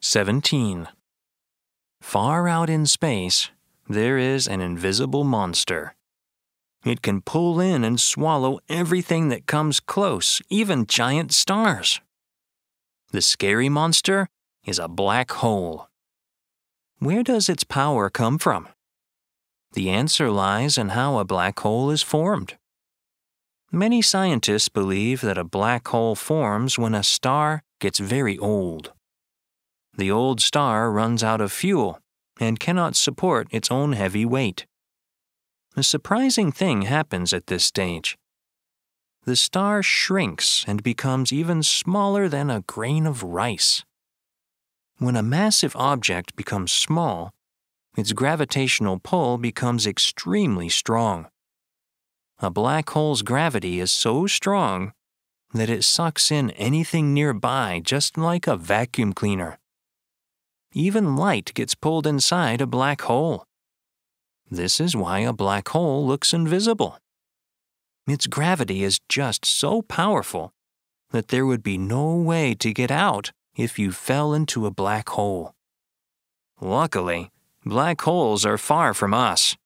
17. Far out in space, there is an invisible monster. It can pull in and swallow everything that comes close, even giant stars. The scary monster is a black hole. Where does its power come from? The answer lies in how a black hole is formed. Many scientists believe that a black hole forms when a star gets very old. The old star runs out of fuel and cannot support its own heavy weight. A surprising thing happens at this stage. The star shrinks and becomes even smaller than a grain of rice. When a massive object becomes small, its gravitational pull becomes extremely strong. A black hole's gravity is so strong that it sucks in anything nearby just like a vacuum cleaner. Even light gets pulled inside a black hole. This is why a black hole looks invisible. Its gravity is just so powerful that there would be no way to get out if you fell into a black hole. Luckily, black holes are far from us.